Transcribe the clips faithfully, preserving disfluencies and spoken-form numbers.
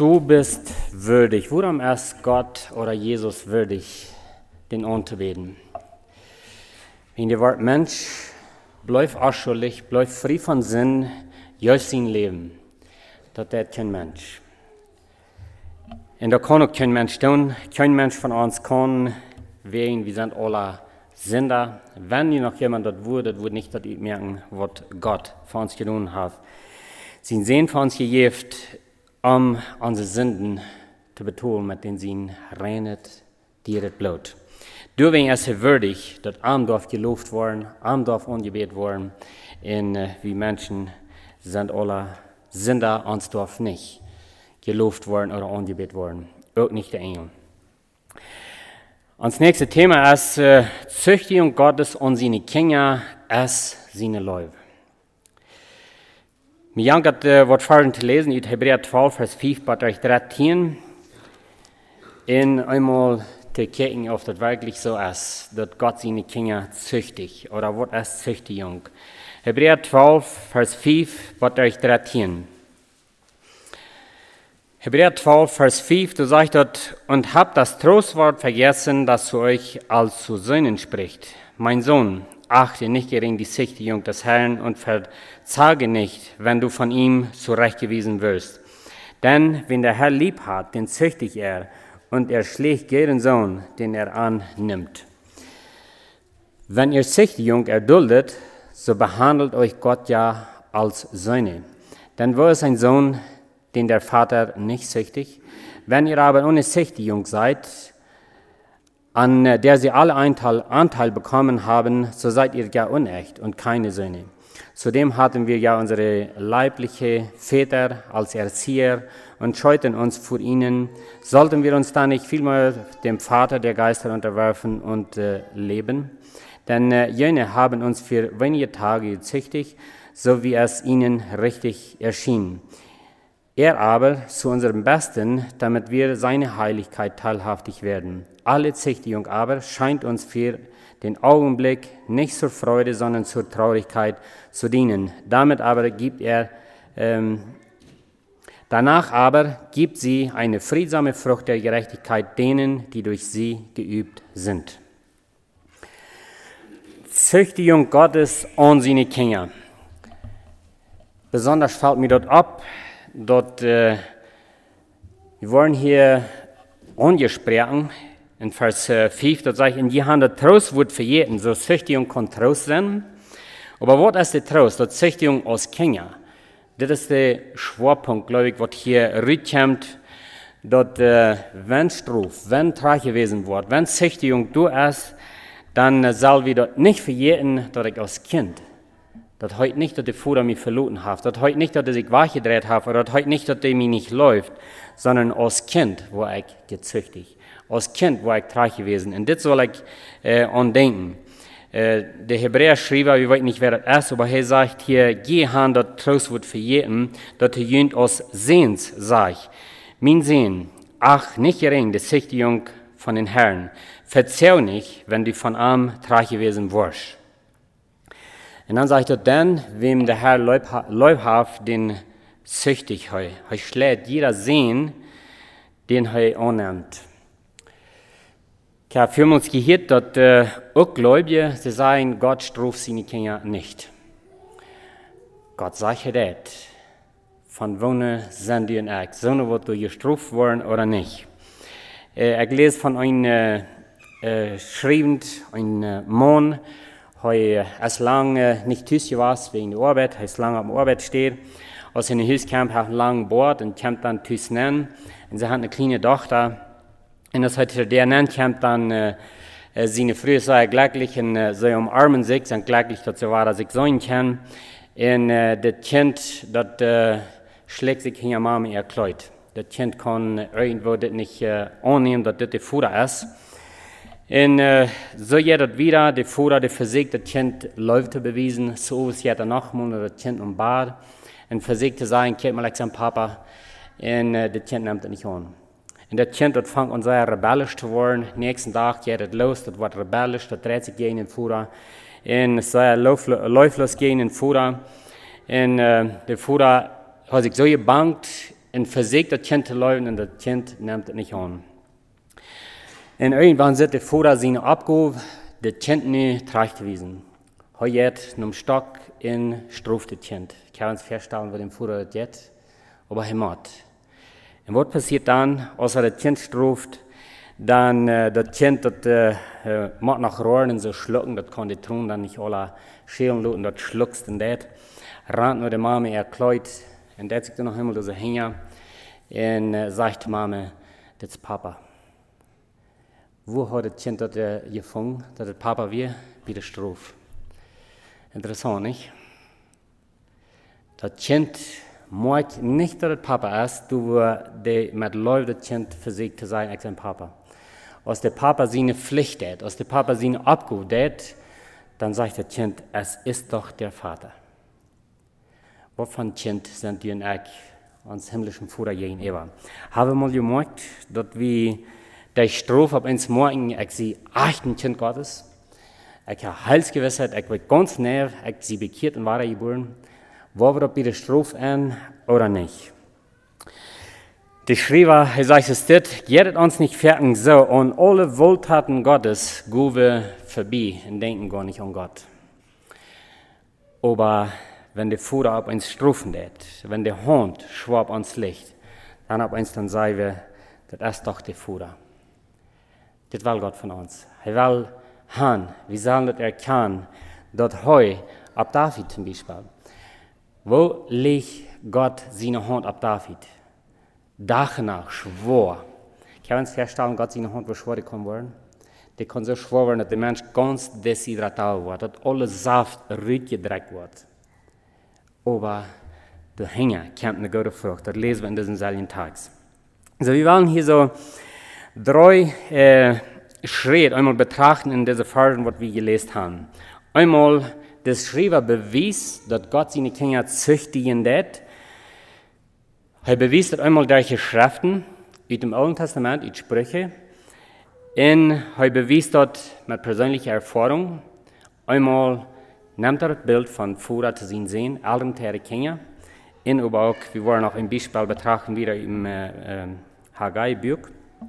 Du bist würdig. Worum ist Gott oder Jesus würdig, den anzubeten? Wenn der Wort Mensch bleibt unschuldig, bleibt frei von Sinn, durch sein Leben. Das ist kein Mensch. Und da kann auch kein Mensch tun. Kein Mensch von uns kann wegen, wir sind alle Sünder. Wenn noch jemand das würde, das würde nicht das merken, was Gott für uns getan hat. Sie sehen für uns gegeben, um unsere Sünden zu betonen, mit denen sie reinet, dir Blut. Deswegen ist es würdig, dass Arm darf gelobt worden, Arm darf angebetet worden, und äh, wir Menschen sind alle Sünder, uns darf nicht gelobt worden oder angebetet worden, auch nicht der Engel. Das nächste Thema ist äh, Züchtigung Gottes und seine Kinder als seine Leute. Mir jankt äh, was vorhin zu lesen, in Hebräer zwölf, Vers fünf, bis dreizehn. In einmal zu gucken, ob das wirklich so ist, dass Gott seine Kinder züchtigt. Oder was ist Züchtigung? Hebräer zwölf, Vers fünf, bis dreizehn. Hebräer zwölf, Vers fünf, du sagst dort, und habt das Trostwort vergessen, das zu euch als zu Söhnen spricht. Mein Sohn, achte nicht gering die Züchtigung des Herrn und verzage nicht, wenn du von ihm zurechtgewiesen wirst. Denn wenn der Herr lieb hat, den züchtigt er, und er schlägt jeden Sohn, den er annimmt. Wenn ihr Züchtigung erduldet, so behandelt euch Gott ja als Söhne. Denn wo ist ein Sohn, den der Vater nicht züchtigt? Wenn ihr aber ohne Züchtigung seid, an der sie alle Anteil, Anteil bekommen haben, so seid ihr ja unecht und keine Söhne. Zudem hatten wir ja unsere leibliche Väter als Erzieher und scheuten uns vor ihnen. Sollten wir uns da nicht vielmehr dem Vater der Geister unterwerfen und äh, leben? Denn äh, jene haben uns für wenige Tage gezüchtigt, so wie es ihnen richtig erschien. Er aber zu unserem Besten, damit wir seine Heiligkeit teilhaftig werden. Alle Züchtigung aber scheint uns für den Augenblick nicht zur Freude, sondern zur Traurigkeit zu dienen. Damit aber gibt er, ähm, danach aber gibt sie eine friedsame Frucht der Gerechtigkeit denen, die durch sie geübt sind. Züchtigung Gottes und seine Kinder. Besonders fällt mir dort ab, dort, äh, wir wollen hier angesprochen, in Vers fünf, dort sagt, in die Hand der Trost wird für jeden, so Züchtigung kann Trost sein. Aber was ist der Trost? Die Züchtigung aus Kinder. Das ist der Schwerpunkt, glaube ich, was hier rüberkommt, dort, äh, wenn Struf, wenn Trag gewesen wird, wenn Züchtigung du ist, dann soll wir dort nicht für jeden, dass ich als Kind, das heute nicht, dass der Vater mich verloren hat, das heute nicht, dass er sich wachgedreht hat, oder das heute nicht, dass er mir nicht läuft, sondern als Kind war ich gezüchtigt. Als Kind war ich trag gewesen. Und das soll ich äh, andenken. Äh, der Hebräer schrieb, wir wissen nicht, wer das ist, aber er sagt hier, geh han, das Trost wird für jeden, dass er jünt aus Sehens, sag ich. Mein Sehn, ach, nicht gering, die Züchtigung von den Herrn. Verzeih nicht, wenn du von arm trag gewesen warst. Und dann sagt er, denn, wem der Herr leibhaft, den züchtig heu. Heu schlägt jeder Sehn, den heu annimmt. Ich habe vielmals gehört, dass äh, auch Gläubige, sie sagen, Gott straft seine Kinder nicht. Gott sagt das. Von wohnen sind die in Eck. Sollen wir du gestraft worden oder nicht? Äh, ich lese von einem äh, äh, schreibend, ein äh, Mann, der ist lange nicht tüßig war wegen der Arbeit, er ist lange auf der Arbeit steht. Aus in Haus kam, hat ein langes Bord und kommt dann tüß nennen. Und sie hat eine kleine Tochter. Und das hat der nennt, kommt dann äh, seine Frau sei glücklich und äh, sie umarmen sich, sind glücklich, dass sie war, dass ich sein kann. Und äh, das Kind, das äh, schlägt sich hinter Mama ihr Kleid. Das Kind kann irgendwo das nicht äh, annehmen, dass das der Vater ist. Und äh, so geht das wieder, der Vater, der versucht, das Kind läuft zu beweisen, so ist jetzt nochmal das Kind im Bad. Und versucht zu sagen, geht mal zum Papa. Und äh, das Kind nimmt das nicht an. Und das Kind, das fängt an sehr rebellisch zu werden. Nächsten Tag geht es los, das wird rebellisch, das dreht sich gegen den Vater. Und es sei läuflos gegen den Vater. Und äh, der Vater hat sich so gebangt, und versucht, das Kind zu laufen, und das Kind nimmt es nicht an. Und irgendwann sind die Vater seine Abgabe, das Kind nicht trage gewesen. Heute hat einem Stock in Struft das Kind. Ich kann uns feststellen, wo dem Vater das jetzt, aber er macht. Und was passiert dann, außer das Kind struft, dann äh, das Kind, das äh, macht nach Rohren und so schlucken, das kann die tun, dann nicht alle schälen und das schluckst und das. Rannt nur die Mama, er kleut, und der sich dann noch einmal so hängen, und äh, sagt Mama, das ist Papa. Wo hat das Kind das äh, gefangen, dass das Papa wir bei der Struf? Interessant, nicht? Das Kind mag nicht, dass das Papa ist, du der mit Leute das Kind versucht zu sein, als sein Papa. Als der Papa seine Pflicht hat, als der Papa seine Abgabe hat, dann sagt das Kind, es ist doch der Vater. Was für ein Kind sind die und ich ans himmlischen Vater gegenüber? Haben wir mal gemerkt, dass wir der Strophe ab ins Morgen, ich sie achten Kind Gottes, ich habe Heilsgewissheit, ich bin ganz näher, ich sie bekehrt und weitergeboren, wo wir bei der Strophe an oder nicht. Der Schreiber, er sagt es dit, geht uns nicht fertig so, und alle Wohltaten Gottes gehen wir vorbei und denken gar nicht an Gott. Aber wenn der Vater auf uns strufen lädt, wenn der Hund schwab ans Licht, dann auf uns dann sagen wir, das ist doch der Vater. Das will Gott von uns. Er will haben, wir sollen das erkennen, dass heu, ab David zum Beispiel, wo legt Gott seine Hand ab David? Danach schwor. Ich kann uns feststellen, Gott seine Hand, wo schwor die kommen wollen. Die kann so schwor werden, dass der Mensch ganz deshydratiert wird, dass alle Saft rausgedreckt wird. Aber der Hänger kommt eine gute Frucht. Das lesen wir in diesen selben Tags. Also wir wollen hier so drei äh, Schritte einmal betrachten in diesen Versen, was wir gelesen haben. Einmal, der Schreiber bewies, dass Gott seine Kinder züchtigen wird. Er bewies das einmal durch die Schriften, aus dem Alten Testament, aus Sprüche. Und er bewies das mit persönlicher Erfahrung. Einmal nimmt er das Bild von Vater zu sehen sehen, Eltern zu ihren Kindern. Und aber auch, wir wollen auch ein Beispiel betrachten, wieder im äh, äh, Haggai-Buch.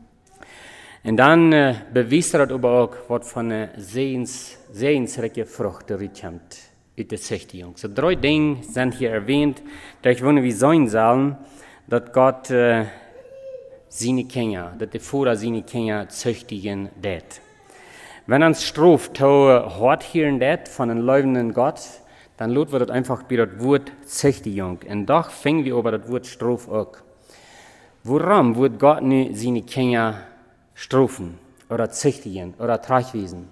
Und dann äh, bewies er das aber auch, was von einer sehens, sehensreichen Frucht zurückkommt, aus der Züchtigung. So drei Dinge sind hier erwähnt, die ich wundere, wie sein sollen, dass Gott äh, seine Kinder, dass der Vater seine Kinder züchtigen wird. Wenn uns Strophe hart hören wird von einem lebenden Gott, dann lot wir das einfach bei das Wort Züchtigung. Und doch fingen wir über das Wort Strophe auch. Warum wird Gott nicht seine Kinder strufen oder züchtigen oder tragwiesen?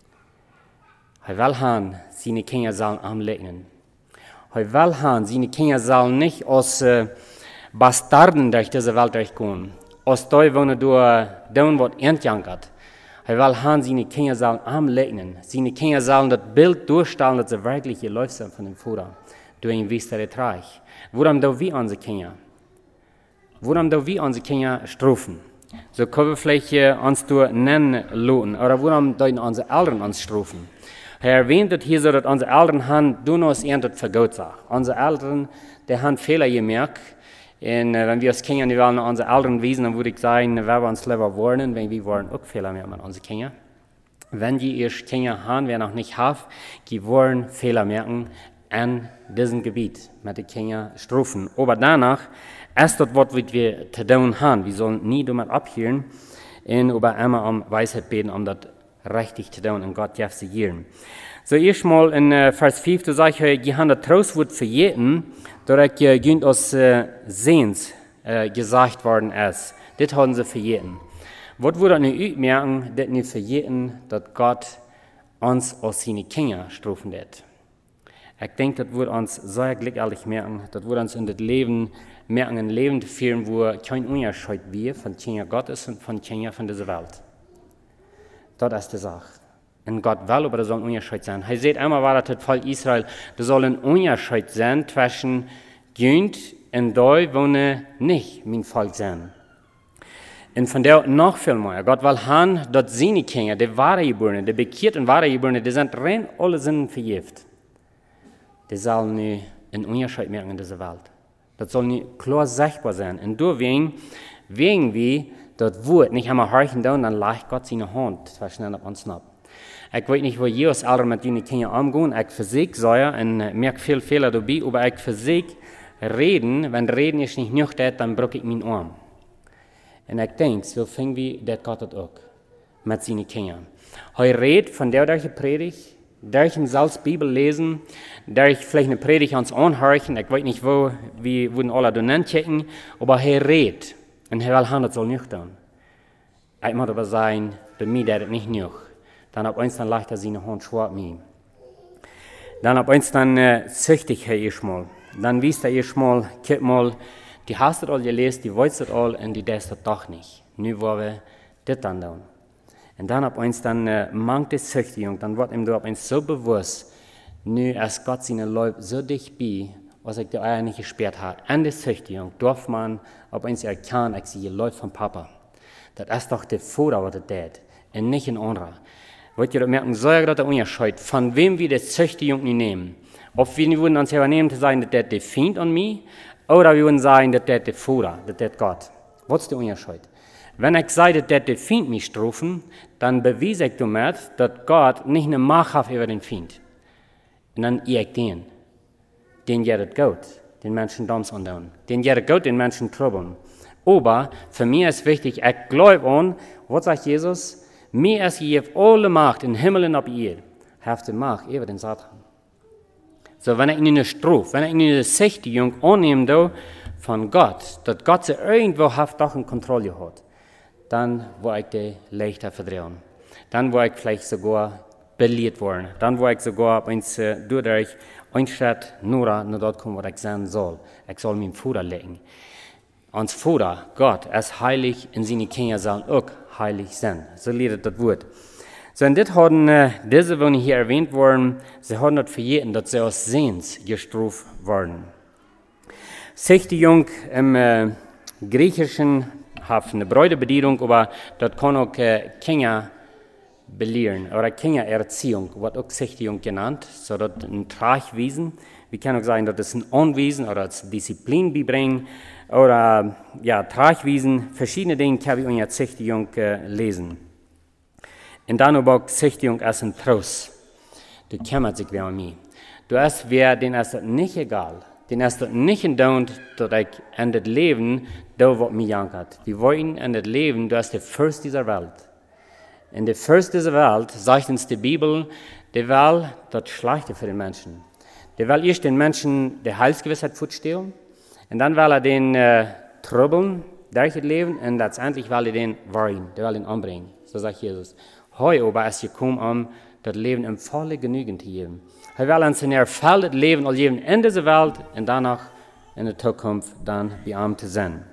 Er will haben, seine Kinder sollen anlegen. Er will haben, seine Kinder sollen nicht aus äh, Bastarden durch diese Welt durchgehen. Aus da, wo du tun, was entjankert. Er will haben, seine Kinder sollen anlegen. Seine Kinder sollen das Bild durchstellen, dass sie wirklich geläuft sind von dem Vater. Du ihn wisst, der Trag. Warum da wir unsere Kinder? Warum da wir unsere Kinder strufen? So können wir vielleicht äh, uns durch nennen lassen. Oder warum da unsere Eltern uns strufen? Er erwähnt das hier so, dass unsere Eltern haben, du noch irgendwas für Gott sagen. Unsere Eltern, die haben Fehler gemerkt. Und äh, wenn wir als Kinder nicht wollen, unsere Eltern wiesen, dann würde ich sagen, wir werden uns lieber warnen, wenn wir wollen auch Fehler machen mit unseren Kindern. Wenn die erst Kinder haben, wer noch nicht hat, die wollen Fehler merken an diesem Gebiet mit den Kindern strufen. Aber danach ist das, was wir zu tun haben. Wir sollen nie damit abhören und aber immer um Weisheit beten, um das richtig zu tun und Gott darf sie geben. So erstmal in äh, Vers fünf, da sage ich, die haben das Trostwort für jeden, dass ich aus äh, Sehens äh, gesagt worden ist. Das haben sie für jeden. Was würde nicht merken, das nicht für jeden, dass Gott uns aus seinen Kindern strufen wird. Ich denke, das würde uns sehr glücklich merken, das würde uns in das Leben merken, ein Leben führen, wo kein Unterschied wird von Kindern Gottes und von Kindern von dieser Welt. Das ist die Sache. Und Gott will, aber das soll ein Unterschied sein. Er sagt einmal, war das Volk Israel, da soll ein Unterschied sein zwischen Günd und da, wo nicht mein Volk sind. Und von der noch viel mehr. Gott will haben, dass seine Kinder, die wahre Geborenen, die bekehrten wahre Geborenen, die sind rein alle Sinnen vergift. Die sollen nicht einen Unterschied merken in dieser Welt. Das soll nicht klar sichtbar sein. Und deswegen, wegen wir das Wort nicht einmal horchen, dann leicht Gott seine Hand verschnell auf uns ab. Ich weiß nicht, wo Jesus alle mit den Kindern umgehen. Ich versuche so, und merke viel Fehler dabei, aber ich versuche reden. Wenn reden ist nicht genug, dann brauche ich meinen Arm. Und ich denke, so fing wie das Gott das auch mit seinen Kindern. Er redet von der durch die Predigt, durch die selbst Bibel lesen, durch vielleicht eine Predigt ans anhören. Ich weiß nicht, wo wir würden alle da checken, aber er redet. Und er will haben, das soll nicht tun. Ich muss aber sagen, bei mir das nicht genug. Dann ab uns dann leicht er seine Hand schwach mir. Dann ab uns dann äh, süchtig er erstmal. Dann wisst er erstmal, guck mal, die hast du all gelesen, die weißt du all und die das doch nicht. Nu wollen wir das dann tun. Und dann ab uns dann äh, mangt es süchtig und dann wird ihm da ab uns so bewusst, nu als Gott seine Leute so dicht bei, was ich da eigentlich gesperrt habe. An der Süchtigung darf man ab uns erkennen, ich sehe Leute von Papa. Das ist doch der Vater, was das tut, und nicht ein anderer. Wollt ihr das merken, so ja gerade der Unterschied, von wem wir das Süchtigung nicht nehmen. Ob wir würden uns übernehmen, zu sagen, dass das der Feind an mir, oder wir würden sagen, dass das der Vater, dass das Gott. Was ist der Unterschied? Wenn ich sage, dass das der Feind mich strafen, dann beweise ich damit, dass Gott nicht eine Macht hat über den Feind. Und dann ihr ich den. Den geht es gut, den Menschen Doms andauern. Den geht es gut, den Menschen trouble. Aber für mich ist wichtig, ich glaube an, was sagt Jesus? Mir ist gegeben alle Macht in Himmel und auf Erde. Hat die Macht über den Satan. So, wenn ich in eine Strophe, wenn ich in eine Sichtigung annehme von Gott, dass Gott sie irgendwo hat, doch in Kontrolle hat, dann wo ich die leichter verdrehen. Dann wo ich vielleicht sogar belehrt worden. Dann wo ich sogar eins äh, durch ein Schritt nur nach dort kommen, was ich sein soll. Ich soll meinen Vater legen. Uns Vater, Gott, ist heilig und seine Kinder sollen auch heilig sein. So lehrt das Wort. So, und das haben, äh, diese, die hier erwähnt wurden, sie haben das verjährt, dass sie aus Sehens gestraft wurden. Sichtigung im äh, Griechischen hat eine breite Bedienung, aber das kann auch äh, Kinder belehren, oder Kindererziehung, wird auch Sichtigung genannt, so dass ein Tragwesen, wir können auch sagen, dass es ein Anwesen oder als Disziplin beibringen, oder ja, Tragwesen, verschiedene Dinge kann ich in der Sichtigung äh, lesen. Und dann aber auch Sichtigung als ein Trost. Du kümmert sich wer um mich. Du hast wer, den ist das nicht egal. Den ist das nicht in Dauer, dass ich in das Leben, da was mich jankert. Wir wollen in das Leben, du hast der Fürst dieser Welt. In der Fürst dieser Welt, sagt uns die Bibel, der will das Schlechte für den Menschen. Der will erst den Menschen der Heilsgewissheit fortstellen. Und dann will er den äh, tröbeln, durch das Leben, und letztendlich will er den worrieren, der will ihn umbringen. So sagt Jesus. Heu aber ist gekommen, um das Leben im volle Genügen zu geben. Er will uns in erfüllt Leben all geben in dieser Welt und danach in der Zukunft dann bei ihm zu sein.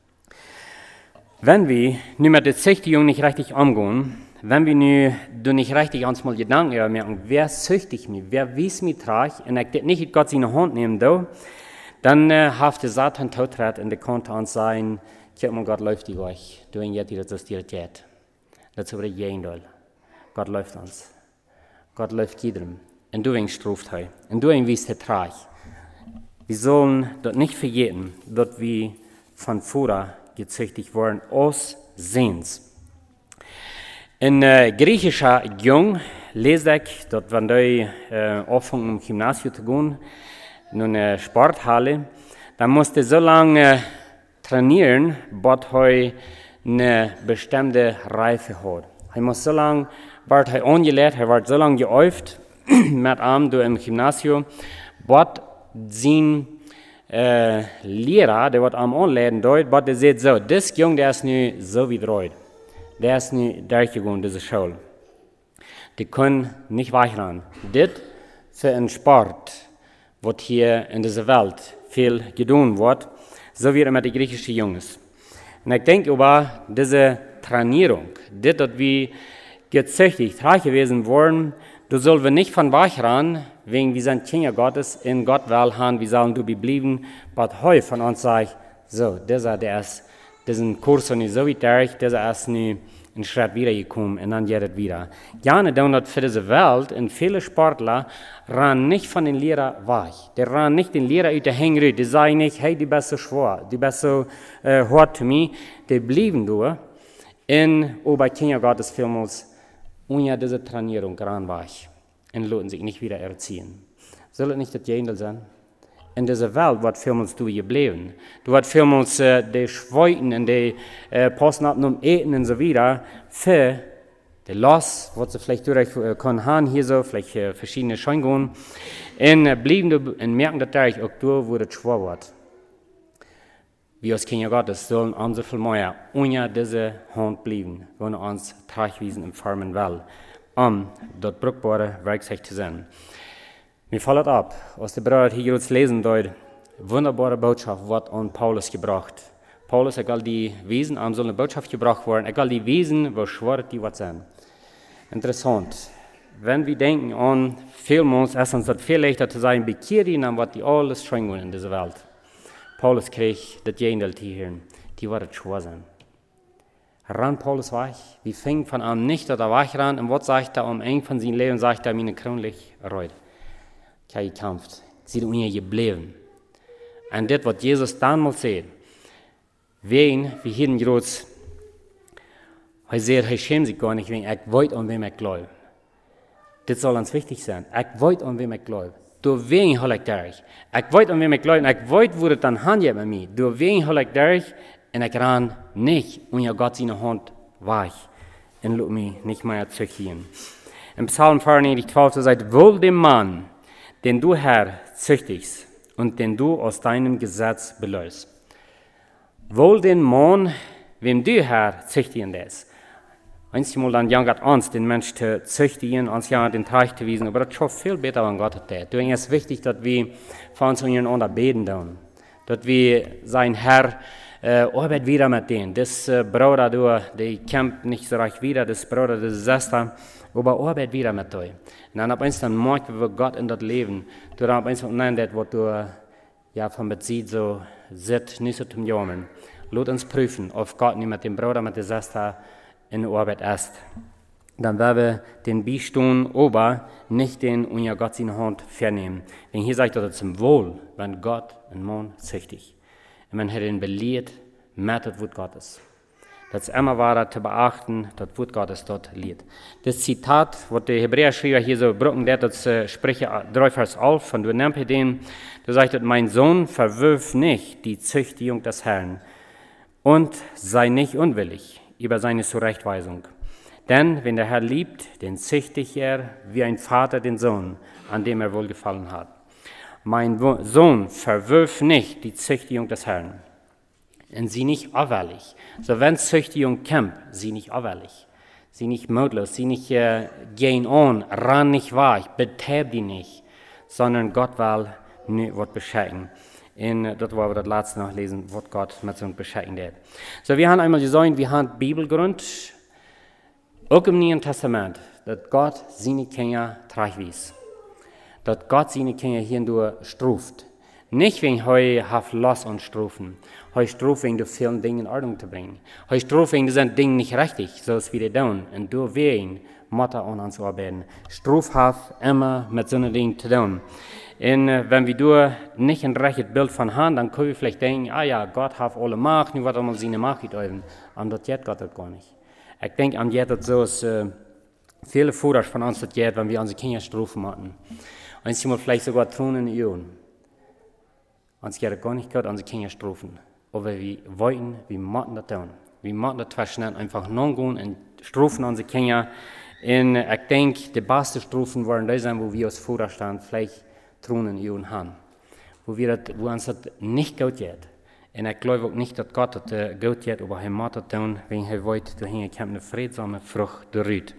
Wenn wir nun mit der Sichtigung nicht richtig umgehen, wenn wir nun nicht richtig uns mal Gedanken merken, wer süchtigt mich, wer wies mich trag, und ich das nicht Gott seine Hand nehmen darf, dann äh, hat der Satan Todtrat und der konnte uns sagen, guck mal, Gott läuft die euch, du und jetzt, das ist dir jetzt. Das ist aber jeden Teil. Gott läuft uns. Gott läuft jedem. Und du struft er. Und du wies der Trag. Wir sollen dort nicht vergessen, dass wir von Vater gezüchtigt worden, aus Sehens. In äh, griechischer Jung lese ich, dass wenn die äh, anfangen, im Gymnasium zu gehen, in eine Sporthalle, dann musste so lange äh, trainieren, bis er eine bestimmte Reife hat. Er muss so lange, wird er angelehrt, er wird so lange geübt, mit ihm durch im Gymnasium, bis sein äh, Lehrer, der wird ihm anleiten, bis der sagt, so, das Junge, der ist nu so wie dreut. Der ist nu durchgegangen, diese Schule. Die können nicht weiterrennen. Das für einen Sport, was hier in dieser Welt viel getan wird, so wie mit den griechischen Jungs. Und ich denke aber, diese Trainierung, das, dass wir gezüchtigt, reich gewesen wurden, du sollst wir nicht von weiterrennen, wegen wir sind Kinder Gottes, in Gott will haben, wir sollen du bleiben, was heute von uns sagt, so, dieser, der ist, diesen Kurs nicht so weit durch, dieser ist nicht einen Schritt wiedergekommen und dann geht es wieder. Gerne tun das für diese Welt und viele Sportler ran nicht von den Lehrern weg. Die ran nicht den Lehrer aus der Hängerü. Die sagen nicht, hey, die bist so schwer, die bist so äh, hart zu mir. Die blieben da in, oh, bei Kindergottes Filmos, ohne diese Trainierung ran weg und lassen sich nicht wieder erziehen. Soll es nicht das Gegenteil sein? In dieser Welt wird vielmals du geblieben. Du wird vielmals äh, die Schweiten und die äh, Posten ab und Eten und so weiter für die Loss, was sie vielleicht durch äh, können haben hier so, vielleicht äh, verschiedene Scheingungen. Und äh, blieben du und merken natürlich auch du, wo das schwer wird. Wir als Kinder Gottes sollen unsere viel mehr ohne diese Hand bleiben, wenn wir uns tragwiesen im farmen Welt, um dort brauchbare Werkzeug zu sein. Mir fällt ab, als der Bruder hier jetzt lesen dort, wunderbare Botschaft wird an Paulus gebracht. Paulus, egal die Wesen, am soll eine Botschaft gebracht werden, egal die Wesen, wo schwer die was sind. Interessant. Wenn wir denken an vielmals, ist uns das viel leichter zu sein, bekehren, dann wird die alles schwingen in dieser Welt. Paulus kriegt das Gegenteil zu hören, die wird schwer sein. Ran Paulus weg, wir fingen von an nicht oder weg ran, und was sagt er am Ende von seinem Leben, sagt er, meine kronlich reut. Ich habe gekämpft, sie sind mir geblieben. Und das, was Jesus dann mal sieht, wen, wie hier in Groß, er sagt, er schämt sich gar nicht, wenn ich weiß, an wem ich glaube. Das soll uns wichtig sein. Ich weiß, an wem ich glaube. Durch wen hol ich durch? Ich weiß, an wem ich glaube, und ich weiß, wo das dann handelt mit mir. Durch wen hol ich durch? Und ich ran nicht, und ja Gott seine Hand weich. Und lass mich nicht mehr züchtigen. Im Psalm vierundneunzig, zwölf sagt, wohl dem Mann, den du, Herr, züchtigst und den du aus deinem Gesetz belöst. Wohl den Mann, wem du, Herr, züchtigen lässt. Einmal dann jangert uns, den Mensch zu züchtigen, uns ja den Teich zu wiesen, aber das ist schon viel besser, wenn Gott das tut. Deswegen ist es wichtig, dass wir für uns untereinander beten tun. Dass wir sein Herr äh, arbeitet wieder mit denen. Das äh, Bruder, du, der kämpft nicht so recht wieder, das Bruder, das Schwester, aber arbeitet wieder mit euch. Und dann ab eins dann merkt, wie Gott in das Leben, du dann ab eins und nein, das, was du ja von Bezieht so sitzt, nicht so zum Jammern. Lass uns prüfen, ob Gott nicht mit dem Bruder, mit der Schwester in der Arbeit ist. Dann werden wir den Beistand, aber nicht den unter Gott seine Hand vernehmen. Denn hier sagt er zum Wohl, wenn Gott einen Mann züchtigt. Und man hat ihn belehrt, mit das Wort Gottes. Das ist immer war zu beachten, das Wort Gottes dort liegt. Das Zitat, was der Hebräer-Schreiber hier so brücken, der das äh, spricht drei Vers elf von du nimmst den, da sagt, mein Sohn, verwirf nicht die Züchtigung des Herrn und sei nicht unwillig über seine Zurechtweisung. Denn wenn der Herr liebt, den züchtigt er wie ein Vater den Sohn, an dem er wohlgefallen hat. Mein Sohn, verwirf nicht die Züchtigung des Herrn. Und sie nicht abweilig. So wenn Züchtigung kommt, sie nicht abweilig. Sie nicht mutlos, sie nicht äh, gehen on, ran nicht weg, betreib die nicht, sondern Gott will nicht was beschenken. Und das war wir das letzte noch lesen, was Gott mit so einem beschenken hat. So wir haben einmal gesagt, wir haben Bibelgrund, auch im Neuen Testament, dass Gott seine Kinder tragwies. Dass Gott seine Kinder hierdurch struft. Nicht wegen heu haft Last und Strufen. Heu struft wegen der vielen Dinge in Ordnung zu bringen. Heu struft wegen diesen Dingen nicht richtig, so wie die tun. Und durch wen Mutter an uns arbeiten. Struf haft immer mit so einem Ding zu tun. Und äh, wenn wir durch nicht ein rechtes Bild von haben, dann können wir vielleicht denken, ah ja, Gott hat alle Macht, nun wird er mal seine Macht geüben. Aber das geht Gott das gar nicht. Ich denke, an jetzt das so ist, äh, viele Futter von uns das geht, wenn wir unsere Kinder strufen hatten. Und sie mal vielleicht sogar tun in die Ohren. Uns geht es gar nicht gut, unsere Kinder strufen. Aber wir wollten, wir müssen das tun. Wir müssen das verschneiden, einfach non-gehen und strufen unsere Kinder. Und ich denke, die besten Strufen waren die sein, wo wir als Vorstand vielleicht tun in die Ohren haben. Wo, wir das, wo uns das nicht gut geht. Und ich glaube auch nicht, dass Gott das äh, gut geht, aber er muss das tun, wenn er will, dass eine friedsame Frucht derüht.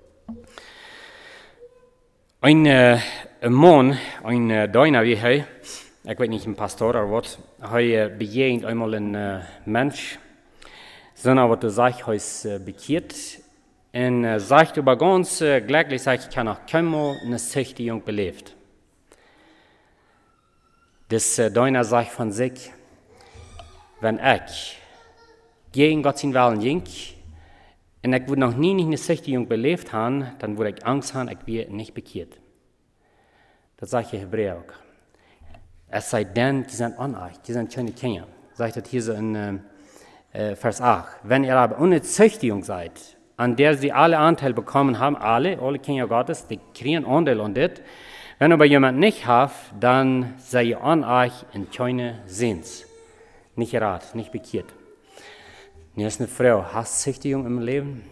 Ein, äh, ein Mann, ein äh, Deuner wie er, ich weiß nicht, ein Pastor oder was, er äh, begegnet einmal einen äh, Mensch, sondern was du sagst, er ist äh, bekehrt, und äh, sagt aber ganz äh, gleichlich, sagt, ich kann auch keinmal eine Züchtigung belebt. Das äh, Deuner sagt von sich, wenn ich gegen Gott sein Willen ging, und ich würde noch nie nicht eine Züchtigung belebt haben, dann würde ich Angst haben, ich wäre nicht bekehrt. Das sagt der Hebräer auch. Es sei denn, die sind unecht, die sind keine Kinder. Sagt das hier so in äh, Vers acht. Wenn ihr aber ohne Züchtigung seid, an der sie alle Anteil bekommen haben, alle, alle Kinder Gottes, die kriegen Anteil an das. Wenn aber jemand nicht hat, dann sei ihr unecht in keine Sehens. Nicht rat, nicht bekehrt. Hier ist eine Frau, hast Züchtigung im Leben?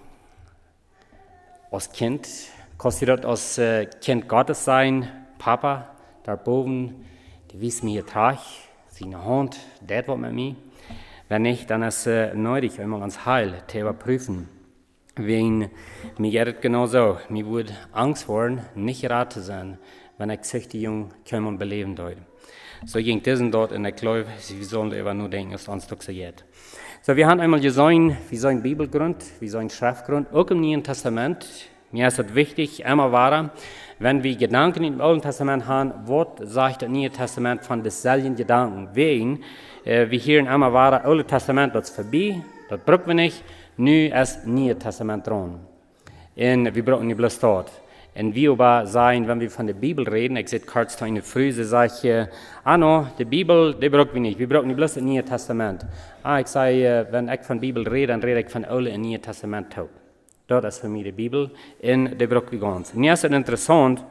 Als Kind, kannst du dort als äh, Kind Gottes sein, Papa, da oben, die wies mir hier trag, seine Hand, das wird mit mir. Wenn nicht, dann ist es äh, nötig, einmal ans Heil zu überprüfen. Wegen mir geht es genauso. Mir würde Angst worden, nicht rat zu sein, wenn ich Züchtigung kann man beleben dort. So ging diesen dort in der Glaube, wir sollen immer nur denken, es uns doch so geht. So, wir haben einmal gesehen, wie so ein Bibelgrund, wie so ein Schriftgrund, auch im Neuen Testament. Mir ist es wichtig, immer wahr, wenn wir Gedanken im Alten Testament haben, was sagt das Neue Testament von denselben Gedanken? Wegen, äh, wir hören immer wahr, das Alte Testament das ist vorbei, das brauchen wir nicht, nu ist das Neue Testament dran. Und wir brauchen nicht bloß dort. Und wir aber sagen, wenn wir von der Bibel reden, ich sehe kurz da in der Früh, sage ich, ah no, die Bibel, die brauchen wir nicht, wir brauchen nicht bloß das Neue Testament. Ah, ich sage, wenn ich von der Bibel rede, dann rede ich von Alten und Neuen Testament auch. Das ist für mich die Bibel, und die brauchen wir ganz. Und jetzt ist es interessant,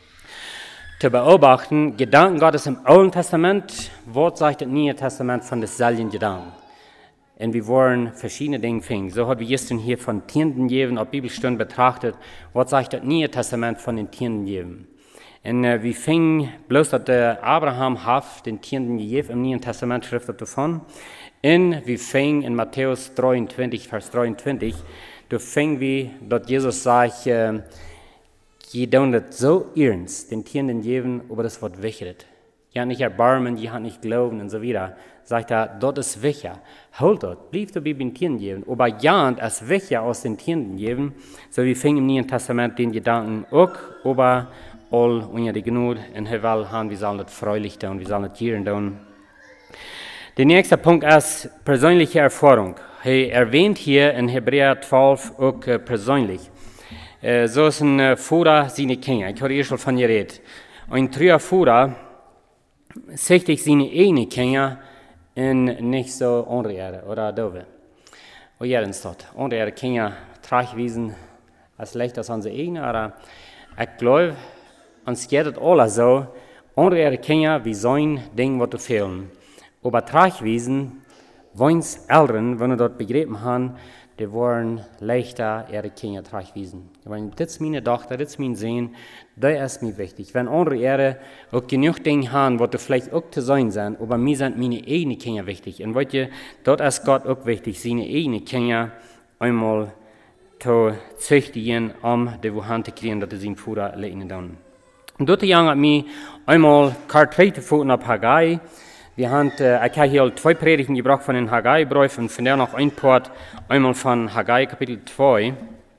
zu beobachten, Gedanken Gottes im Alten Testament, was sagt das Neue Testament von denselben Gedanken? Und wir wollen verschiedene Dinge finden. So hat wir gestern hier von Tieren geben, auf Bibelstunden betrachtet, was sagt das Neue Testament von den Tieren geben. Und äh, wir fingen bloß, dass äh, Abraham hat den Tieren gegeben im Neuen Testament Schrift davon. Und wir fingen in Matthäus dreiundzwanzig, Vers dreiundzwanzig, da fingen wir, dass Jesus sagt, äh, je tun das so ernst, den Tieren geben, aber das wird wichtig. Ja, nicht erbarmen, die hat nicht glauben und so weiter. Sagt er, dort ist wichtig. Halt dort, blieb du bei den Tieren geben. Aber ja, es wichtig aus den Tieren geben. So wie fing im Neuen Testament den Gedanken auch, aber all unter die Gnade in Himmel haben, wir sollen das freulich tun, wir sollen das Tieren tun. Der nächste Punkt ist persönliche Erfahrung. Er erwähnt hier in Hebräer zwölf auch äh, persönlich. Äh, so ist ein äh, Vater seine Kinder. Ich habe hier schon von geredet. Ein treuer Vater sagt ich seine eigenen Kinder in nicht so unreale oder doofe. Und ja, dann steht, unreale Kinder tragwiesen als leicht als unsere eigenen, aber ich glaube, uns geht es alle so, unreale Kinder, wie so ein Ding, was zu fehlen. Aber tragwiesen, woins Eltern, wenn wir dort begriffen haben, die wollen leichter ihre Kinder tragwiesen. Wenn das ist meine Tochter, das ist mein Sohn, das ist mir wichtig. Wenn andere Ehre auch genug Dinge haben, was vielleicht auch zu sein sind, aber mir sind meine eigenen Kinder wichtig. Und weißt ihr, dort ist Gott auch wichtig, seine eigenen Kinder einmal zu züchtigen, um die Hand zu kriegen, dass sie seinen Vater legen dann. Und dort hat mir einmal Kartrete Pfoten auf Haggai. Wir haben, äh, ich habe hier zwei Predigten gebracht von den Haggai-Brief und von der noch ein Part, einmal von Haggai Kapitel zwei.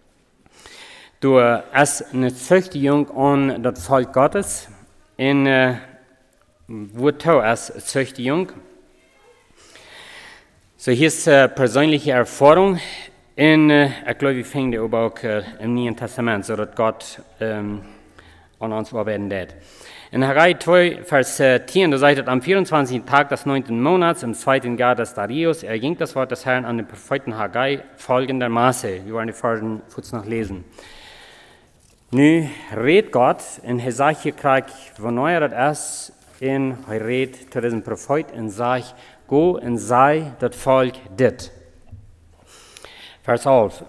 Du hast eine Züchtigung an das Volk Gottes, in äh, wozu als Züchtigung. So hier ist äh, persönliche Erfahrung, in, äh, ich glaube, wir finden aber auch äh, im Neuen Testament, so dass Gott ähm, an uns arbeiten wird. In Haggai zwei, Vers zehn, da sagt es, am vierundzwanzigsten Tag des neunten Monats, im zweiten Jahr des Darius, erging das Wort des Herrn an den Propheten Haggai folgendermaßen. Wir wollen die Versen kurz noch lesen. Nu redet Gott in Hesekiel Krieg, wann er das ist, in er redet zu diesem Prophet und sagt, go und sei das Volk dit. Vers elf.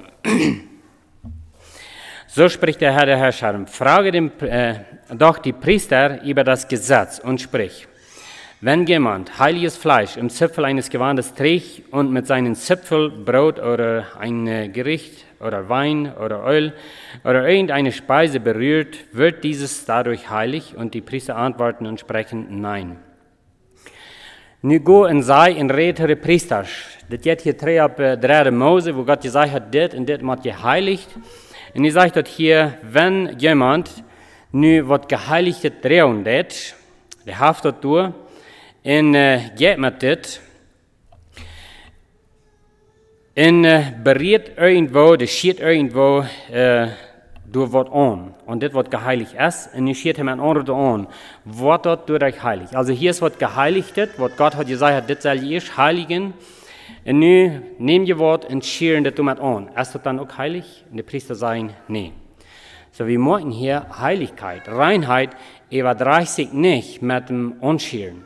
So spricht der Herr der Herrscher, frage dem, äh, doch die Priester über das Gesetz und sprich, wenn jemand heiliges Fleisch im Zipfel eines Gewandes trägt und mit seinem Zipfel Brot oder ein Gericht oder Wein oder Öl oder irgendeine Speise berührt, wird dieses dadurch heilig? Und die Priester antworten und sprechen, nein. Nu go en sei in retere Priesters. Das geht hier drei ab drei Mose, wo Gott gesagt hat, dit und dit macht geheiligt. Und ich sage dort hier, wenn jemand nu wat geheiligte drehen det, der haft dort durch, und äh, geht mit dit, En uh, berät irgendwo, das steht irgendwo, uh, du wird an. Und das wird geheiligt ist, und nu steht ihm ein anderes an. Wird dort durch euch heilig. Also hier ist was geheiligtet, was Gott hat gesagt, das soll ihr heiligen. Und nu nehmen ihr Wort und scheren das damit an. Ist das dann auch heilig? Und die Priester sagen, nee. So, wir möchten hier Heiligkeit, Reinheit, überträgt sich nicht mit dem Anscheren.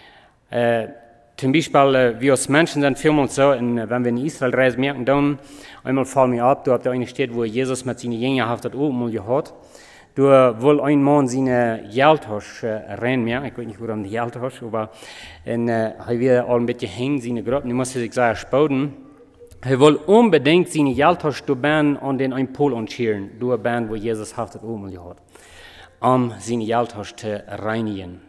Äh, Zum Beispiel, äh, wir als Menschen sind vielmals so, in, wenn wir in Israel reisen, merken dann, einmal fallen wir ab, da habt ihr eine Stadt, wo Jesus mit seinen Jüngern hat das auch mal gehabt. Da will ein Mann seine Geldtasche äh, reinmerken, ich weiß nicht, warum die Geldtasche, aber und, äh, er will all ein bisschen hängen, seine Gruppen, die musste sich sehr sputen. Er will unbedingt seine Geldtasche durchbären und den einen Pol anscheren, durchbären, wo Jesus hat das auch mal gehabt, um seine Geldtasche zu reinigen.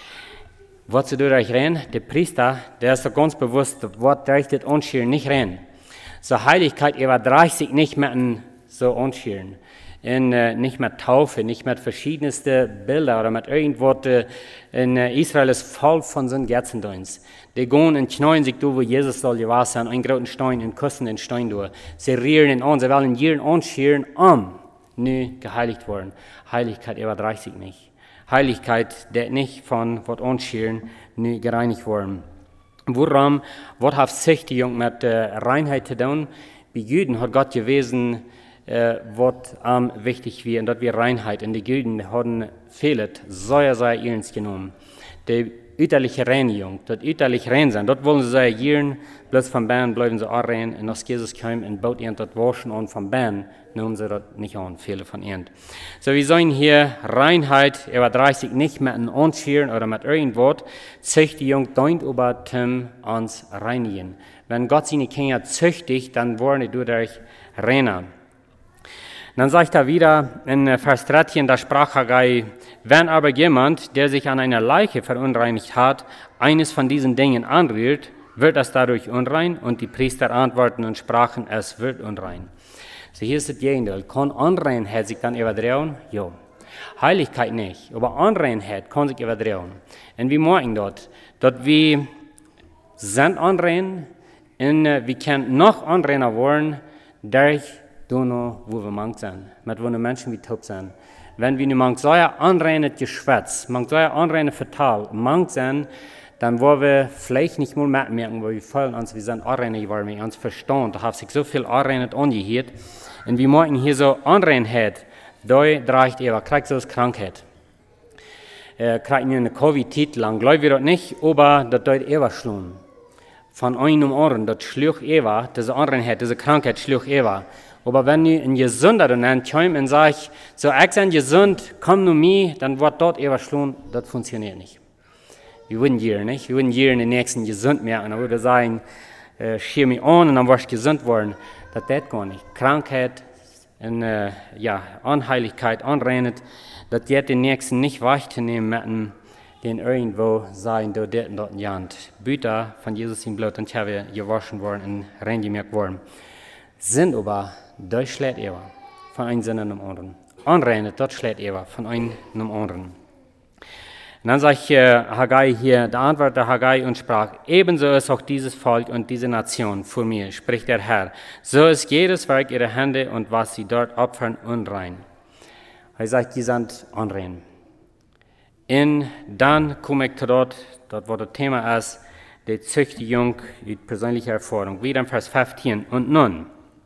Was sie durch euch rein, der Priester, der ist so ganz bewusst, was durch das Anscheren nicht rein. So Heiligkeit überträgt sich nicht mit einem so Anscheren. Und, äh, nicht mit Taufe, nicht mit verschiedensten Bilder oder mit irgendwas. Äh, in äh, Israel ist voll von so einem Götzendienst. Die gehen und knallen sich durch, wo Jesus soll gewesen sein, einen großen Stein und küssen den Stein durch. Sie rieren ihn an, sie wollen jeden anscheren, um nu geheiligt worden. Heiligkeit überträgt sich nicht. Heiligkeit, der nicht von was anscheren, nu gereinigt worden. Worum, was hat sich die Jung mit äh, Reinheit zu tun? Bei Juden hat Gott gewesen, äh, was am ähm, wichtig war, und das wir Reinheit. Und die Juden haben fehlet, sehr, sehr ernst genommen. Die äußerliche Reinigung, das äußerliche Reinsein, das wollen sie sehr gern, bloß vom Bein bleiben sie auch rein, und als Jesus kam und baut ihnen das Waschen an vom Bein, nehmen sie das nicht an, viele von ihnen. So, wir sehen hier, Reinheit überträgt sich nicht mit einem Anscheren oder mit irgendwas, züchtigt die Jung deint über zum ans Reinigen. Wenn Gott seine Kinder züchtigt, dann wollen die dadurch reiner. Dann sagt er wieder in Vers dreizehn, da sprach Haggai, wenn aber jemand, der sich an einer Leiche verunreinigt hat, eines von diesen Dingen anrührt, wird es dadurch unrein, und die Priester antworten und sprachen, es wird unrein. So hier ist das Gegenteil. Kann Unreinheit sich dann überdrehen? Ja. Heiligkeit nicht, aber Unreinheit kann sich überdrehen. Und wir merken dort, dass wir sind unrein, und wir können noch unreiner werden, durch Dono, wo wir mank sind, mit wo wir Menschen wie taub sind. Wenn wir nicht mank so ein unreines Geschwätz, mank so ein unreines Vertal, mank sind, dann wollen wir vielleicht nicht mal merken, weil wir fühlen uns, wir sind unreinig geworden, wir uns verstehen, da hat sich so viel Unreinheit angehört. Und wir merken hier so Unreinheit, da dreht ihr, kriegt so eine Krankheit. Äh, kriegt ihr eine Covid-Zeit lang, glauben wir das nicht, aber das dort eher schlug. Von einem Ohren, das schlug eher, diese Unreinheit, diese Krankheit schlug eher. Aber wenn ihr ein Gesunder dann kommt und sagt, so ich bin gesund, komm nur mir, dann wird dort überschlagen, das funktioniert nicht. Wir würden hier nicht, wir würden hier in den nächsten gesund merken, dann würde sagen, äh, schier mich an und dann wirst du gesund worden. Das geht gar nicht. Krankheit, und, äh, ja, Unheiligkeit, Unreinheit, das geht den nächsten nicht wahrzunehmen mit den irgendwo sagen, du dort und dort in die Hand. Büter von Jesus im Blut, und habe gewaschen worden und reingemerkt worden. Sind aber, das schlägt er von einem Sinn zum anderen. Unreine, das schlägt er von einem zum anderen. Und dann sagt äh, Haggai hier, da antwortete Haggai und sprach, ebenso ist auch dieses Volk und diese Nation vor mir, spricht der Herr. So ist jedes Werk ihrer Hände und was sie dort opfern, unrein. Er sagt, die sind unrein. Und dann komme ich zu dort, dort wo das Thema ist, die Züchtigung, die persönliche Erfahrung. Wieder in Vers fünfzehn. Und nun,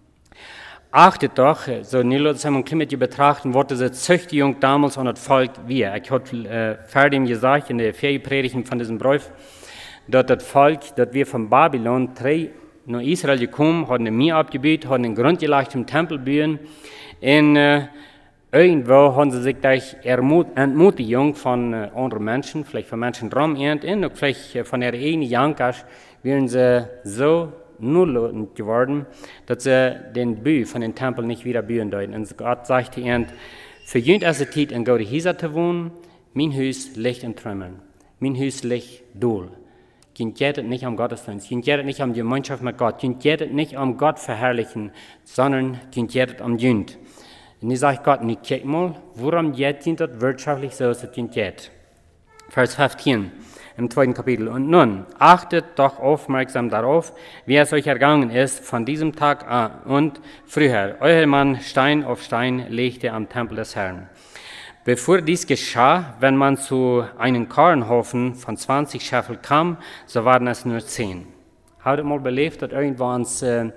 achtet doch, so Nilo zusammen Klimat betrachten, was diese Züchtigung damals an das Volk wir. Ich habe äh, fertig gesagt in der Ferienpredigten von diesem Brief, dass das Volk, dass wir von Babylon drei nach Israel gekommen, haben ein Meer abgebaut, haben den Grund gelegt zum Tempel bauen. Und äh, irgendwo haben sie sich durch Entmutigung von äh, anderen Menschen, vielleicht von Menschen drum und vielleicht äh, von ihrer eigenen Jankas, wären sie so null geworden, dass sie den Bau von dem Tempel nicht wieder bauen deuten. Und Gott sagte ihnen, für jünd ist es Zeit, in Gott Hisa zu wohnen, mein Haus liegt in Trümmern, mein Haus liegt dohl. Jünd geht nicht am Gottesdienst, jünd geht nicht am Gemeinschaft mit Gott, jünd geht nicht am Gott verherrlichen, sondern jünd geht am Jünd. Und ich sage Gott, nicht guck mal, worum geht jünd das wirtschaftlich so, dass es jünd geht. Vers fünfzehn. im zweiten Kapitel. Und nun, achtet doch aufmerksam darauf, wie es euch ergangen ist von diesem Tag an und früher. Euer Mann Stein auf Stein legte am Tempel des Herrn. Bevor dies geschah, wenn man zu einem Karrenhaufen von zwanzig Scheffel kam, so waren es nur zehn. Habt ihr mal belebt, dass irgendwo uns, äh,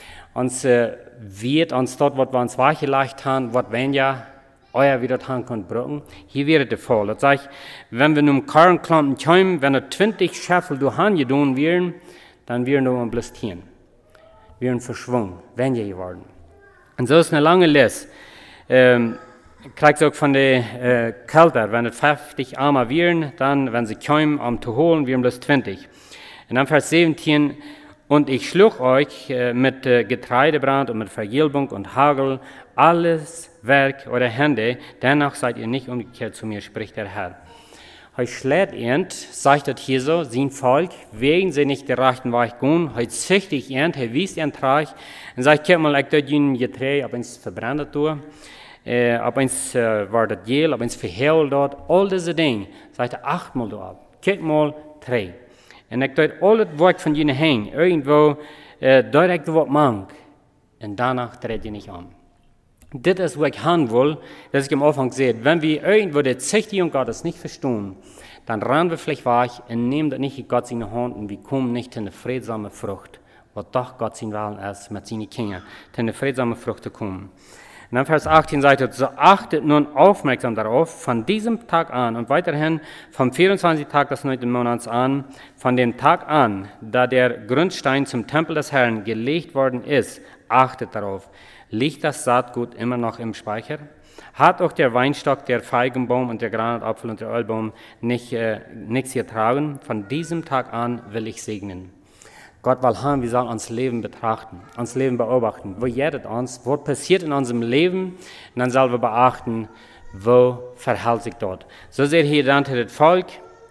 uns äh, wird, uns dort, was wir uns weichgelegt haben, was wenn ja euer wieder dran könnt brücken. Hier wäre der Fall. Das sag ich, wenn wir nun Karrenklampen kommen, wenn er zwanzig Scheffel durch Hand gedun wären, dann wären wir blistieren. Wir wären verschwungen, wenn ja geworden. Und so ist eine lange Liste. Ähm, Kriegst auch von den äh, Kälter, wenn es fünfzig Arme wären, dann, wenn sie kommen, um zu holen, wären bloß zwanzig. Und dann Vers siebzehn, und ich schlug euch äh, mit äh, Getreidebrand und mit Vergilbung und Hagel, alles Werk eurer Hände, dennoch seid ihr nicht umgekehrt zu mir, spricht der Herr. Heute schlägt ihr, sagt das hier so, sein Volk, wegen sie nicht der rechten Weg gehen, heute züchte ich ihr, heute wies ihr Trag, und sagt, guck mal, ich dort ihnen Getreide, aber ins verbrennt tue. Äh, ob eins äh, war das Gel, ob eins verheult dort, all diese Dinge, sagt er achtmal dort, kijk mal drei. Und ich deut all das Wort von ihnen hängen, irgendwo, äh, direkt was mang, und danach dreht ihr nicht an. Das ist, was ich haben will, dass ich am Anfang sehe, wenn wir irgendwo die Züchtigung Gottes nicht verstehen, dann rennen wir vielleicht weg und nehmen das nicht in Gott seine Hand und wir kommen nicht zu einer friedsamen Frucht, was doch Gott sein Willen ist mit seinen Kindern, zu einer friedsamen Frucht zu kommen. Und dann Vers achtzehn sagt er, so achtet nun aufmerksam darauf, von diesem Tag an und weiterhin vom vierundzwanzigsten Tag des neunten Monats an, von dem Tag an, da der Grundstein zum Tempel des Herrn gelegt worden ist, achtet darauf. Liegt das Saatgut immer noch im Speicher? Hat auch der Weinstock, der Feigenbaum und der Granatapfel und der Ölbaum nicht, äh, nichts getragen? Von diesem Tag an will ich segnen. Gott will haben, wir sollen uns Leben betrachten, uns Leben beobachten. Wo jedet uns, was passiert in unserem Leben, und dann sollen wir beachten, wo verhält sich dort. So seht hier dann das Volk.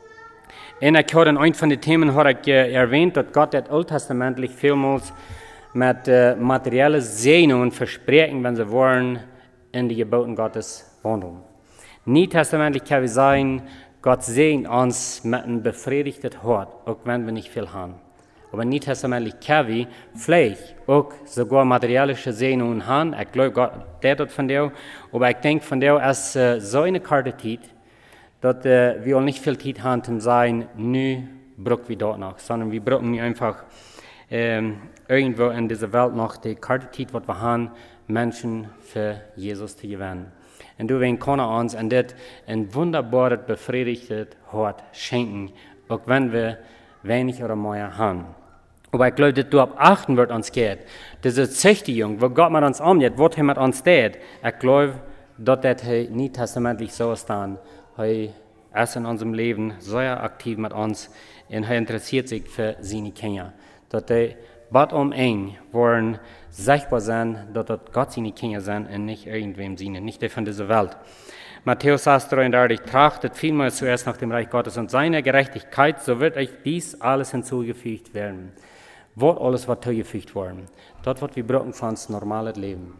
Und ich habe in einem von den Themen habe ich äh, erwähnt, dass Gott das alttestamentlich vielmals mit äh, materiellen Segnungen versprechen, wenn sie wollen, in die Geboten Gottes wandeln. Nietestamentlich kann wir sagen, Gott segnet uns mit einem befriedigten Hort, auch wenn wir nicht viel haben. Aber nietestamentlich kann wir vielleicht auch sogar materielle Segnungen haben. Ich glaube, Gott der dort von dir. Aber ich denke von dir, als äh, so eine Karte Zeit, dass äh, wir auch nicht viel Zeit haben, um zu sagen, nö, brauchen wir dort noch, sondern wir brauchen nicht einfach ähm, irgendwo in dieser Welt noch die Karte Zeit, was wir haben, Menschen für Jesus zu gewinnen. Und du willst uns an das ein wunderbares, befriedigtes Hort schenken, auch wenn wir wenig oder mehr haben. Aber ich glaube, dass du ab achten wird uns geht. Diese Züchtigung, wo Gott mit uns umgeht, was er mit uns tut, ich glaube, dass das nicht testamentlich so ist, dann er ist in unserem Leben sehr aktiv mit uns und er interessiert sich für seine Kinder. Dass er bald um ihn wollen sichtbar sein, dass das Gott seine Kinder sind und nicht irgendwem seine, nicht der von dieser Welt. Matthäus dreiunddreißig, trachtet vielmehr zuerst nach dem Reich Gottes und seiner Gerechtigkeit, so wird euch dies alles hinzugefügt werden. Was alles wird zugefügt worden. Das, was wir brauchen für unser normales Leben.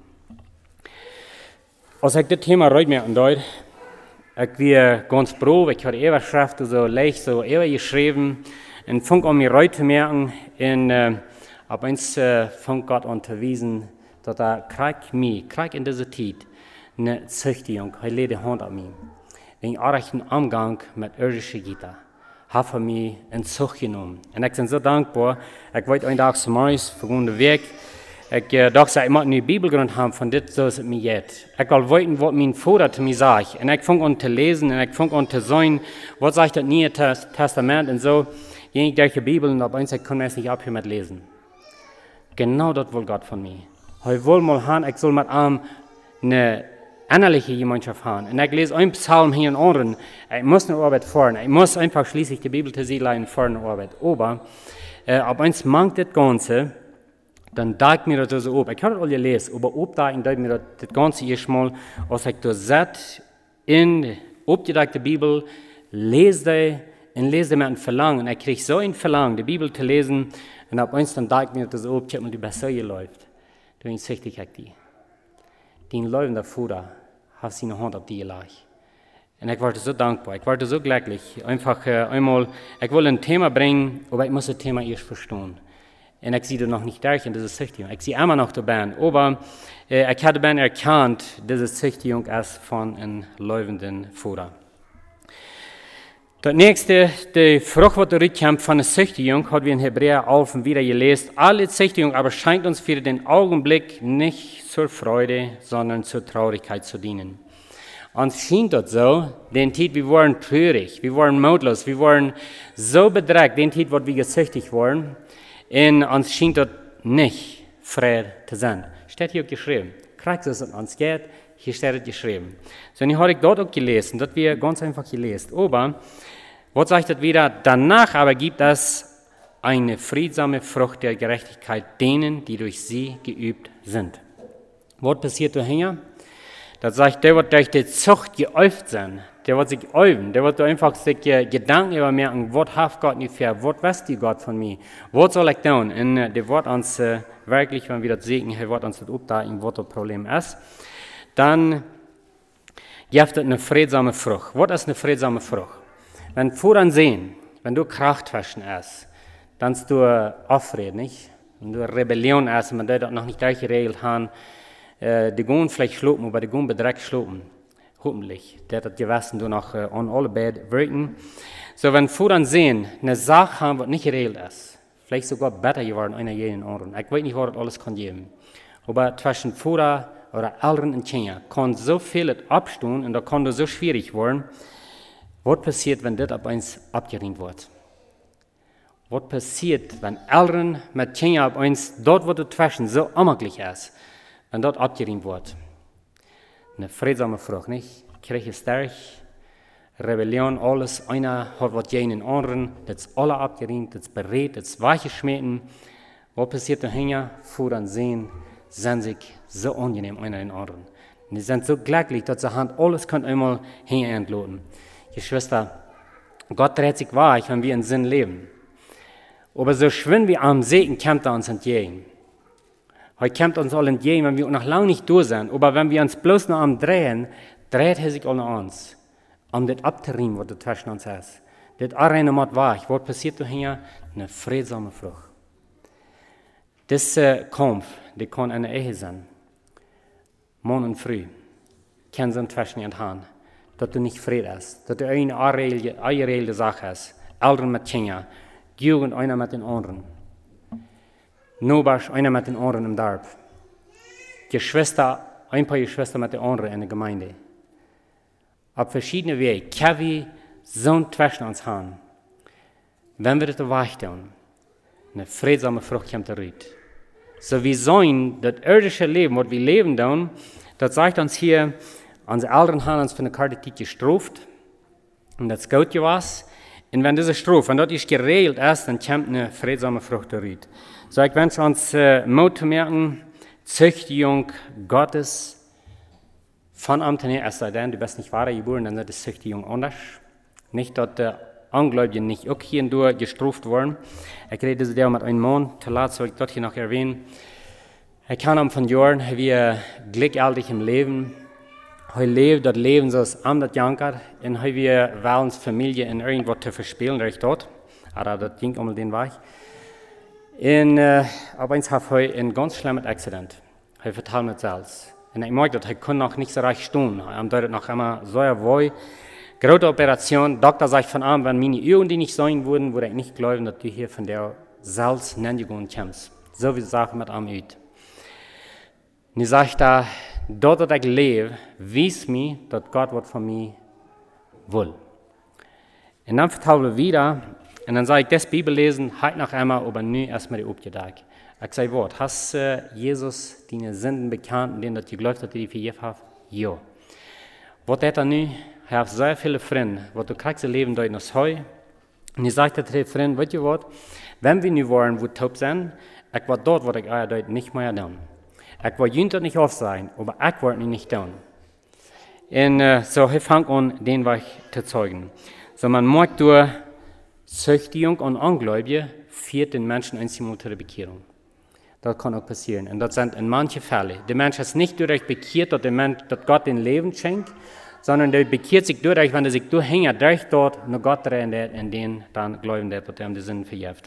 Als ich das Thema heute mir andeute, ich war ganz froh, ich habe immer Schrift so leicht, so immer geschrieben, und fang an mir heute zu merken, und äh, ab eins äh, fängt Gott an zu wiesen, dass er kriegt mich, kriegt in dieser Zeit eine Züchtigung, er legt die Hand an mich. Wegen artigen Umgang mit irdischen Gitter. Hat er mich in Zucht genommen. Und ich bin so dankbar. Ich wollte einen Tag zum Morgens, vergangenen Weg, ich äh, dachte, ich muss eine Bibelgrund haben, von das, so ist es mir jetzt. Ich will wissen, was mein Vater zu mir sagt. Und ich fange an zu lesen, und ich fange an zu sehen, was sagt das Neue Testament und so. Jene durch die Bibel, und ab eins, ich kann es nicht abhören mit lesen. Genau das will Gott von mir. Ich will mal haben, ich soll mit ihm eine innerliche Gemeinschaft haben. Und ich lese einen Psalm hier und anderen. Ich muss eine Arbeit fahren. Ich muss einfach schließlich die Bibel zu sehen und fahren eine Arbeit. Aber, äh, ab eins mangt das Ganze, dann dacht mir das so ab. Ich habe das alle gelesen, aber obdachen dacht mir das, das Ganze erstmal, als ich da sitze, in, obgedachte Bibel, lese und lese mit einem Verlangen. Und ich kriege so ein Verlangen, die Bibel zu lesen, und ab eins dann dacht mir das so ab, ich habe mir die Besser läuft. Du bist süchtig, ich die. Den lebenden Vater hat seine Hand auf die gelegt. Und ich war so dankbar, ich war so glücklich. Einfach äh, einmal, ich wollte ein Thema bringen, aber ich muss das Thema erst verstehen. Und ich sehe das noch nicht durch in dieser Züchtigung. Ich sehe immer noch dabei. Aber äh, ich habe dabei erkannt, diese Züchtigung ist von einem lebenden Vater. Das nächste, die Frucht, die rückkommt von der Züchtigung, hat wir in Hebräer elf wieder gelesen. Alle Züchtigung aber scheint uns für den Augenblick nicht zur Freude, sondern zur Traurigkeit zu dienen. Uns schien das so, den Zeit, wir waren traurig, wir waren mutlos, wir waren so bedrückt, den Zeit, wo wir gezüchtigt waren, und uns schien das nicht Friede zu sein. Steht hier auch geschrieben. Kriegst du es an uns geht, hier steht es geschrieben. So, und ich habe dort auch gelesen, das wir ganz einfach gelesen. Aber, was sagt das wieder? Danach aber gibt es eine friedsame Frucht der Gerechtigkeit denen, die durch sie geübt sind. Was passiert dahinter? Das sagt, der wird durch die Zucht geübt sein. Der wird sich üben. Der wird einfach sich Gedanken übermerken, was hat Gott nicht für, was weiß die Gott von mir, was soll ich tun? Und äh, der wird uns äh, wirklich, wenn wir das segnen, der wird uns das aufdagen, was das Problem ist. Dann gibt es eine friedsame Frucht. Was ist eine friedsame Frucht? Wenn voran sehen, wenn du Kraftwaschen hast, dann du Aufreden, nicht? Wenn du Rebellion hast, und man das noch nicht durchgeregelt haben, die gehen vielleicht schlupen, aber die gehen bedreckt schlupen. Hoffentlich. Der hat gewissen, du noch uh, on alle Bed wirken. So, wenn voran sehen, eine Sache haben, was nicht geregelt ist, vielleicht sogar besser geworden, einer jeden anderen. Ich weiß nicht, was das alles kann geben. Aber zwischen Vater oder Eltern und Kinder kann so viel abstehen und da kann das so schwierig werden. Was passiert, wenn das ab uns abgelehnt wird? Was passiert, wenn Eltern mit Kindern ab uns dort, wo das zwischen so unmöglich ist, wenn dort abgelehnt wird? Eine friedsame Frucht, nicht? Krieg ist stark, Rebellion, alles, einer hat was gegen den anderen, das ist alle abgelehnt, das ist bereit, das ist weichgeschmeten. Was passiert dahinter? Voran sehen, sind sich so angenehm einer den anderen. Und die sind so glücklich, dass sie Hand alles kann einmal hinentladen. Geschwister, Gott dreht sich weich, wenn wir in Sinn leben. Aber so schön wie am Segen kommt er uns entgegen. Heute kommt uns alle entgegen, wenn wir noch lange nicht durch sind. Aber wenn wir uns bloß noch am Drehen, dreht er sich auch noch uns. Um das abzurieben, was zwischen uns ist. Das Arena macht weich. Was passiert da hier? Eine friedsame Frucht. Dieser Kampf, der kann eine Ehe sein. Morgen und früh. Kann so zwischen den Haaren. Dass du nicht Frieden hast, dass du eine eingeregelte Sache hast, Eltern mit Kindern, Jugend einer mit den anderen, Nobars einer mit den anderen im Dorf, Geschwister, ein paar Geschwister mit den anderen in der Gemeinde. Auf verschiedene Wege können wir so zwischen uns haben. Wenn wir das weich tun, eine friedsame Frucht kommt daraus. So wie sollen das irdische Leben, was wir leben tun, das sagt uns hier, unsere Eltern haben uns für eine Karte gestraft. Und das ist gut gewesen. Und wenn diese Strafe, wenn das ist geregelt ist, dann kommt eine friedsame Frucht daraus. So, ich wünsche uns äh, Mut zu merken, Züchtigung Gottes von Amt her, es sei denn, du bist nicht wahrer geboren, dann ist die Züchtigung anders. Nicht, dass die Ungläubigen nicht auch hier durch gestraft worden. Ich rede diese Dinge mit einem Mann, zu laut soll ich das hier noch erwähnen. Ich kann am von Jahren, wir glücklich im Leben. Hij leeft dat leven zoals aan dat janker en hij weer wel ons familie en irgendwas te verspelen recht dort. Aber dat ging om den weg. En uh, opeens had hij een ganz schlimmes accident. Hij vertelde het zelfs. En ik merkte dat hij kon nog niet zo recht staan. Hij deed het nog immer so wohl. Grote Operation. Dokter sagt von an, wenn meine Augen die nicht sein würden, würde ich nicht glauben, dass du hier von der selbst nennen kommst. So wie Sachen mit am Üt. Und ich sage da, dort, dass ich lebe, wies mir, dass Gott was von mir will. Und dann vertraue ich wieder, und dann sage ich, das Bibel lesen, halt noch einmal, aber nie erstmal die aufgedacht. Ich sage, Wort, hast äh, Jesus deine Sünden bekannt, denen du geglaubt hast, die du vergeben hast? Ja. Was hat er nun? Ich habe sehr viele Freunde, was du kriegst, leben dort noch heu. Und ich sage den Freund, weißt du was, wenn wir nicht wollen, wo taub sind, ich war dort, wo ich euer dort nicht mehr tun. Ich will jünger nicht auf sein, aber ich wollte nicht tun. Und uh, so, ich fange an, den Weg zu zeugen. So, man merkt durch Züchtigung und Ungläubige führt den Menschen einmal zu der Bekehrung. Das kann auch passieren. Und das sind in manchen Fällen. Der Mensch ist nicht direkt bekehrt, dass, der Mensch, dass Gott den Leben schenkt, sondern der bekehrt sich dadurch, wenn er sich durchhängt, durch dort, nur Gott rennt und den dann glauben, der hat ihm die Sinn verjäft.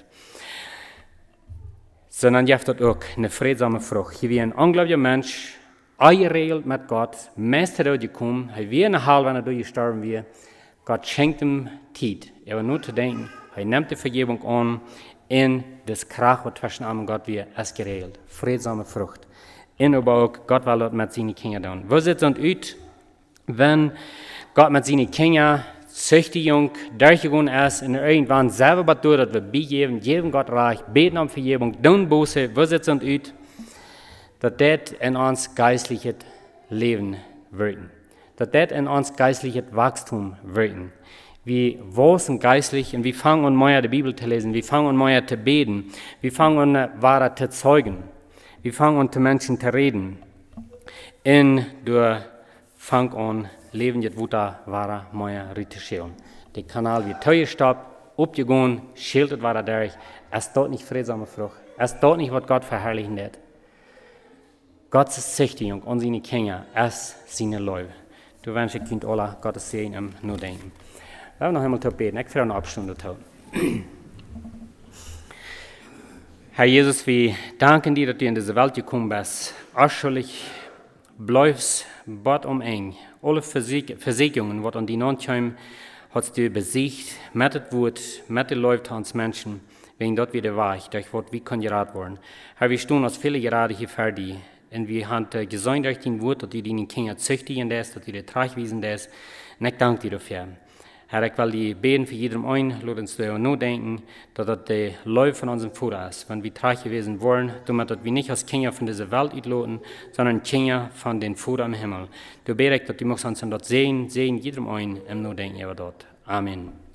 Sondern jeft dort auch eine friedsame Frucht. Hier wie ein ungläubiger Mensch, eingeregelt mit Gott, Meister durchgekommen, er wie eine Halb, wenn er durchgestorben wird. Gott schenkt ihm Zeit. Er war nur zu denken, er nimmt die Vergebung an, in das Krach, was zwischen ihm und Gott wird, ist geregelt. Friedsame Frucht. Und aber auch, Gott will dort mit seinen Kindern tun. Wo sitzt und ut, wenn Gott mit seinen Kindern Züchtigung durchgegangen ist und irgendwann selber was tut, dass wir begeben, jedem Gott reich, beten um Vergebung, tun Buße, wo sitzt und ut, dass das in uns geistliches Leben wirken. Dass das in uns geistliches Wachstum wirken. Wir wachsen geistlich und wir fangen an, mehr die Bibel zu lesen, wir fangen an, mehr zu beten, wir fangen an, wahrer zu zeugen, wir fangen an, zu Menschen zu reden. Und du fang an, leben jetzt wuta wahrer mehr retuschieren. Der Kanal wird teuer gestoppt, abgegangen, schildert war durch. Es dort nicht friedsame Frucht. Es dort nicht, was Gott verherrlichen wird. Gottes Züchtigung und seine Kinder, es seine Leute. Du wünschst, Kind alle Gottes Segen im nur denken. Wir haben noch einmal zu beten. Ich will eine Abstunde tun. Herr Jesus, wir danken dir, dass du in diese Welt gekommen bist. Ausschuldig bleibst Gott um eng. Alle Versicherungen, die an die Nord kommen, hast du besiegt, mit dem Wort, mit den Leuten uns Menschen, wegen dort wieder weich, durch was wir können geraten werden. Herr, wir stehen uns viele gerade hier fertig, und wir haben äh, gesehen durch dein Wort, dass du deine Kinder züchtigen lässt, dass du dir tragwiesen lässt, und ich danke dir dafür. Herr, ich will die beten für jedem einen, lass uns da nur denken, dass das der Lauf von unserem Vater ist. Wenn wir trag gewesen wollen, damit wir nicht als Kinder von dieser Welt utloten, sondern Kinder von den Vater im Himmel. Du bete ich, dass du uns dort sehen, sehen jedem einen im Nur denken über dort. Amen.